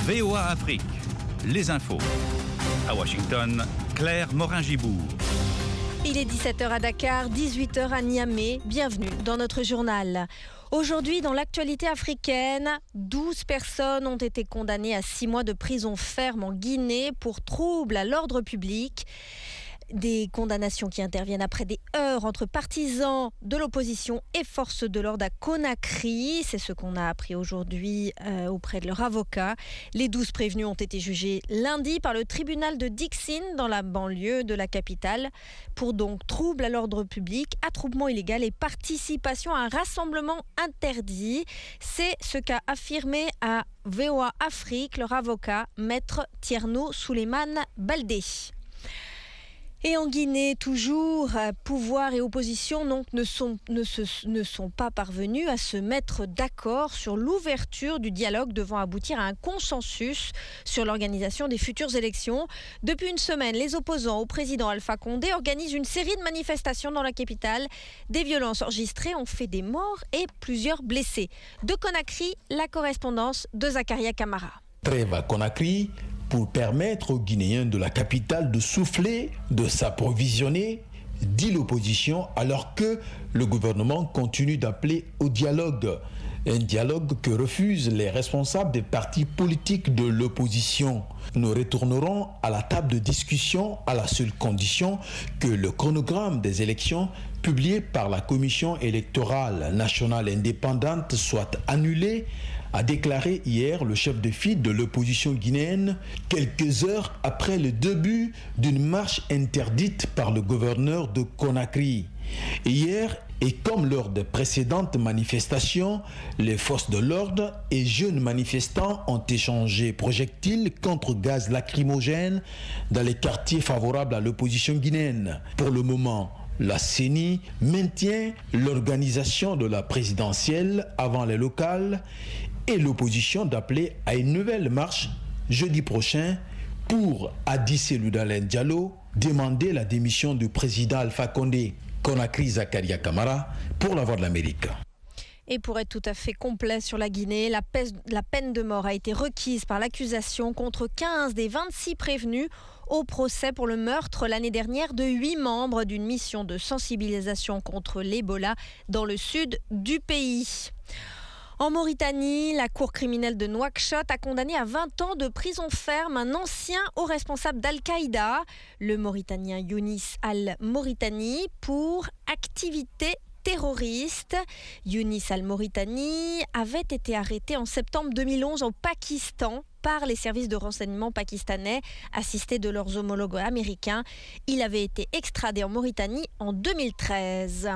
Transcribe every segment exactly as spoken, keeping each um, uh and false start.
V O A Afrique, les infos. À Washington, Claire Morin-Gibourg. Il est dix-sept heures à Dakar, dix-huit heures à Niamey. Bienvenue dans notre journal. Aujourd'hui, dans l'actualité africaine, douze personnes ont été condamnées à six mois de prison ferme en Guinée pour troubles à l'ordre public. Des condamnations qui interviennent après des heurts entre partisans de l'opposition et forces de l'ordre à Conakry. C'est ce qu'on a appris aujourd'hui euh, auprès de leur avocat. Les douze prévenus ont été jugés lundi par le tribunal de Dixine dans la banlieue de la capitale pour donc trouble à l'ordre public, attroupement illégal et participation à un rassemblement interdit. C'est ce qu'a affirmé à V O A Afrique leur avocat, maître Tierno Souleymane Baldé. Et en Guinée, toujours, pouvoir et opposition donc, ne, sont, ne, se, ne sont pas parvenus à se mettre d'accord sur l'ouverture du dialogue devant aboutir à un consensus sur l'organisation des futures élections. Depuis une semaine, les opposants au président Alpha Condé organisent une série de manifestations dans la capitale. Des violences enregistrées ont fait des morts et plusieurs blessés. De Conakry, la correspondance de Zakaria Camara. Trêve à Conakry pour permettre aux Guinéens de la capitale de souffler, de s'approvisionner, dit l'opposition, alors que le gouvernement continue d'appeler au dialogue. Un dialogue que refusent les responsables des partis politiques de l'opposition. Nous retournerons à la table de discussion à la seule condition que le chronogramme des élections publié par la Commission électorale nationale indépendante soit annulé, a déclaré hier le chef de file de l'opposition guinéenne, quelques heures après le début d'une marche interdite par le gouverneur de Conakry. Hier, et comme lors des précédentes manifestations, les forces de l'ordre et jeunes manifestants ont échangé projectiles contre gaz lacrymogène dans les quartiers favorables à l'opposition guinéenne. Pour le moment, la C E N I maintient l'organisation de la présidentielle avant les locales et l'opposition d'appeler à une nouvelle marche jeudi prochain pour, a dit Cellou-Dalein Diallo, demander la démission du président Alpha Condé. Conakry, Zakaria Camara, pour la Voix de l'Amérique. Et pour être tout à fait complet sur la Guinée, la, pe- la peine de mort a été requise par l'accusation contre quinze des vingt-six prévenus au procès pour le meurtre l'année dernière de huit membres d'une mission de sensibilisation contre l'Ebola dans le sud du pays. En Mauritanie, la cour criminelle de Nouakchott a condamné à vingt ans de prison ferme un ancien haut responsable d'Al-Qaïda, le Mauritanien Younis Al-Mauritani, pour activité terroriste. Younis Al-Mauritani avait été arrêté en septembre deux mille onze au Pakistan par les services de renseignement pakistanais, assistés de leurs homologues américains. Il avait été extradé en Mauritanie en deux mille treize.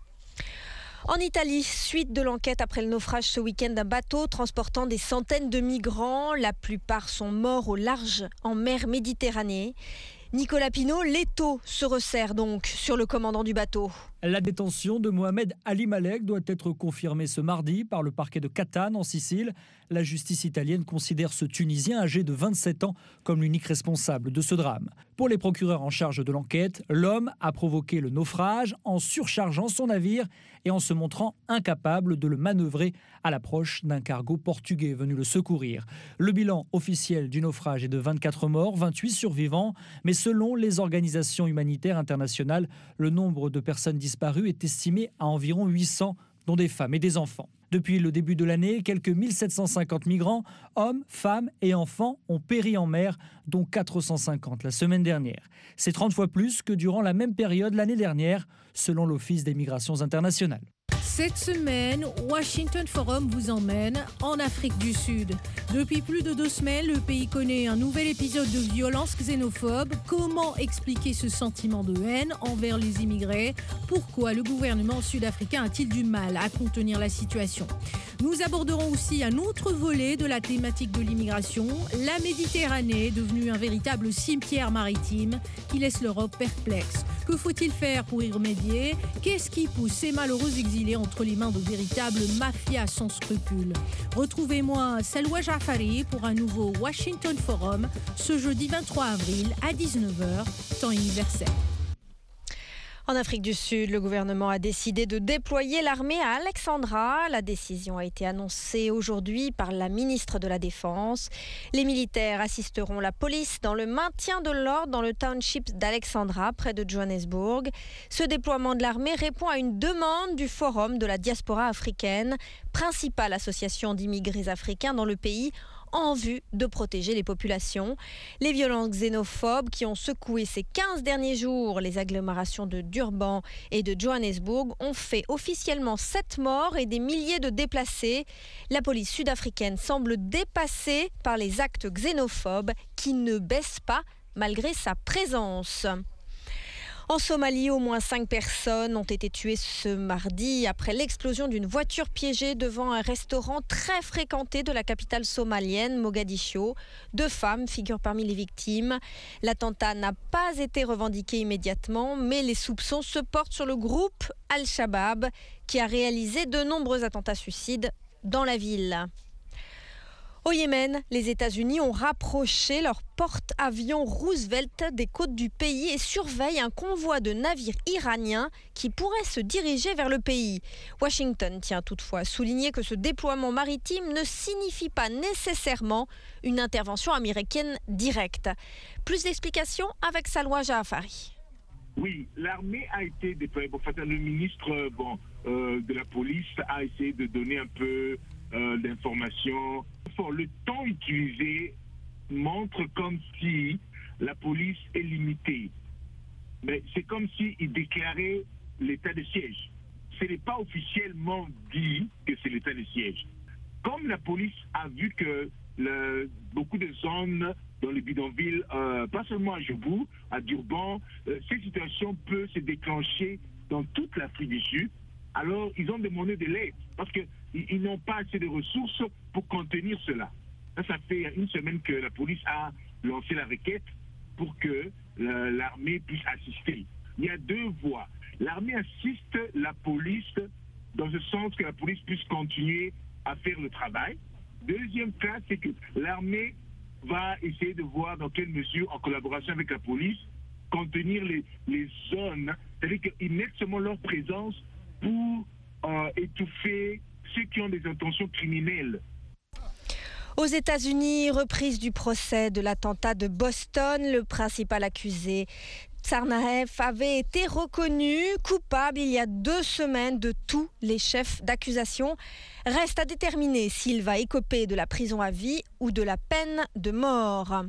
En Italie, suite de l'enquête après le naufrage ce week-end d'un bateau transportant des centaines de migrants. La plupart sont morts au large en mer Méditerranée. Nicolas Pinault, l'étau se resserre donc sur le commandant du bateau. La détention de Mohamed Ali Malek doit être confirmée ce mardi par le parquet de Catane en Sicile. La justice italienne considère ce Tunisien âgé de vingt-sept ans comme l'unique responsable de ce drame. Pour les procureurs en charge de l'enquête, l'homme a provoqué le naufrage en surchargeant son navire et en se montrant incapable de le manœuvrer à l'approche d'un cargo portugais venu le secourir. Le bilan officiel du naufrage est de vingt-quatre morts, vingt-huit survivants, mais selon les organisations humanitaires internationales, le nombre de personnes disparues est estimé à environ huit cents, dont des femmes et des enfants. Depuis le début de l'année, quelques mille sept cent cinquante migrants, hommes, femmes et enfants, ont péri en mer, dont quatre cent cinquante la semaine dernière. C'est trente fois plus que durant la même période l'année dernière, selon l'Office des migrations internationales. Cette semaine, Washington Forum vous emmène en Afrique du Sud. Depuis plus de deux semaines, le pays connaît un nouvel épisode de violence xénophobe. Comment expliquer ce sentiment de haine envers les immigrés ? Pourquoi le gouvernement sud-africain a-t-il du mal à contenir la situation ? Nous aborderons aussi un autre volet de la thématique de l'immigration, la Méditerranée, devenue un véritable cimetière maritime qui laisse l'Europe perplexe. Que faut-il faire pour y remédier ? Qu'est-ce qui pousse ces malheureux exilés entre les mains de véritables mafias sans scrupules ? Retrouvez-moi Salwa Jafari pour un nouveau Washington Forum ce jeudi vingt-trois avril à dix-neuf heures, temps universel. En Afrique du Sud, le gouvernement a décidé de déployer l'armée à Alexandra. La décision a été annoncée aujourd'hui par la ministre de la Défense. Les militaires assisteront la police dans le maintien de l'ordre dans le township d'Alexandra, près de Johannesburg. Ce déploiement de l'armée répond à une demande du Forum de la diaspora africaine, principale association d'immigrés africains dans le pays, en vue de protéger les populations. Les violences xénophobes qui ont secoué ces quinze derniers jours les agglomérations de Durban et de Johannesburg ont fait officiellement sept morts et des milliers de déplacés. La police sud-africaine semble dépassée par les actes xénophobes qui ne baissent pas malgré sa présence. En Somalie, au moins cinq personnes ont été tuées ce mardi après l'explosion d'une voiture piégée devant un restaurant très fréquenté de la capitale somalienne, Mogadiscio. Deux femmes figurent parmi les victimes. L'attentat n'a pas été revendiqué immédiatement, mais les soupçons se portent sur le groupe Al-Shabaab qui a réalisé de nombreux attentats suicides dans la ville. Au Yémen, les États-Unis ont rapproché leur porte-avions Roosevelt des côtes du pays et surveillent un convoi de navires iraniens qui pourrait se diriger vers le pays. Washington tient toutefois à souligner que ce déploiement maritime ne signifie pas nécessairement une intervention américaine directe. Plus d'explications avec Salwa Jaafari. Oui, l'armée a été déployée. Bon, le ministre bon, euh, de la police a essayé de donner un peu euh, d'informations. Le temps utilisé montre comme si la police est limitée. Mais c'est comme s'il déclarait l'état de siège. Ce n'est pas officiellement dit que c'est l'état de siège. Comme la police a vu que le, beaucoup de zones dans les bidonvilles, euh, pas seulement à Djobougou, à Durban, euh, cette situation peut se déclencher dans toute l'Afrique du Sud. Alors, ils ont demandé de l'aide parce qu'ils ils n'ont pas assez de ressources pour contenir cela. Ça, ça fait une semaine que la police a lancé la requête pour que euh, l'armée puisse assister. Il y a deux voies. L'armée assiste la police dans le sens que la police puisse continuer à faire le travail. Deuxième cas, c'est que l'armée va essayer de voir dans quelle mesure, en collaboration avec la police, contenir les, les zones, c'est-à-dire qu'ils mettent seulement leur présence pour euh, étouffer ceux qui ont des intentions criminelles. Aux États-Unis, reprise du procès de l'attentat de Boston, le principal accusé, Tsarnaev, avait été reconnu coupable il y a deux semaines de tous les chefs d'accusation. Reste à déterminer s'il va écoper de la prison à vie ou de la peine de mort.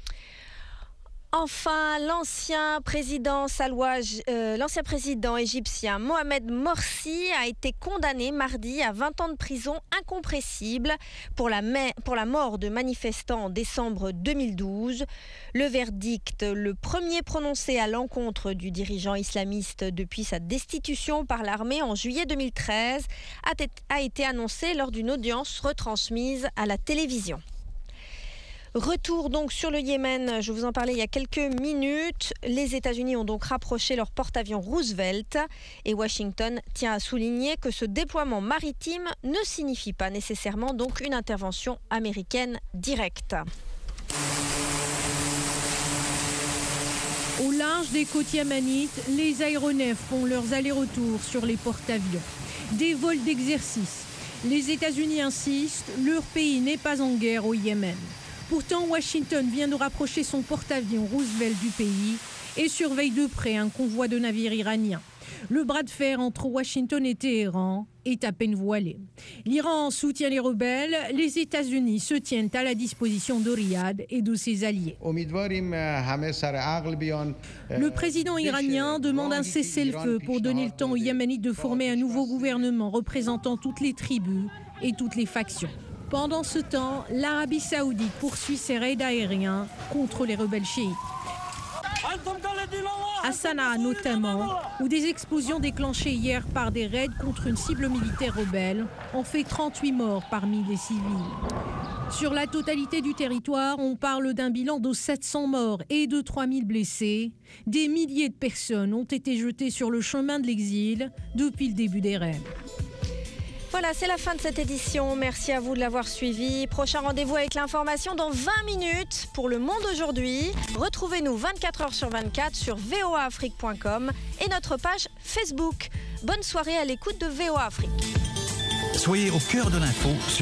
Enfin, l'ancien président salouage, euh, l'ancien président égyptien Mohamed Morsi a été condamné mardi à vingt ans de prison incompressible pour la, pour la mort de manifestants en décembre deux mille douze. Le verdict, le premier prononcé à l'encontre du dirigeant islamiste depuis sa destitution par l'armée en juillet deux mille treize, a, a été annoncé lors d'une audience retransmise à la télévision. Retour donc sur le Yémen, je vous en parlais il y a quelques minutes. Les États-Unis ont donc rapproché leur porte-avions Roosevelt et Washington tient à souligner que ce déploiement maritime ne signifie pas nécessairement donc une intervention américaine directe. Au large des côtes yéménites, les aéronefs font leurs allers-retours sur les porte-avions. Des vols d'exercice. Les États-Unis insistent, leur pays n'est pas en guerre au Yémen. Pourtant, Washington vient de rapprocher son porte-avions Roosevelt du pays et surveille de près un convoi de navires iraniens. Le bras de fer entre Washington et Téhéran est à peine voilé. L'Iran soutient les rebelles, les États-Unis se tiennent à la disposition de Riyad et de ses alliés. Le président iranien demande un cessez-le-feu pour donner le temps aux Yéménites de former un nouveau gouvernement représentant toutes les tribus et toutes les factions. Pendant ce temps, l'Arabie saoudite poursuit ses raids aériens contre les rebelles chiites. À Sanaa notamment, où des explosions déclenchées hier par des raids contre une cible militaire rebelle ont fait trente-huit morts parmi les civils. Sur la totalité du territoire, on parle d'un bilan de sept cents morts et de trois mille blessés. Des milliers de personnes ont été jetées sur le chemin de l'exil depuis le début des raids. Voilà, c'est la fin de cette édition. Merci à vous de l'avoir suivi. Prochain rendez-vous avec l'information dans vingt minutes pour Le Monde aujourd'hui. Retrouvez-nous vingt-quatre heures sur vingt-quatre sur v o a afrique point com et notre page Facebook. Bonne soirée à l'écoute de V O A Afrique. Soyez au cœur de l'info.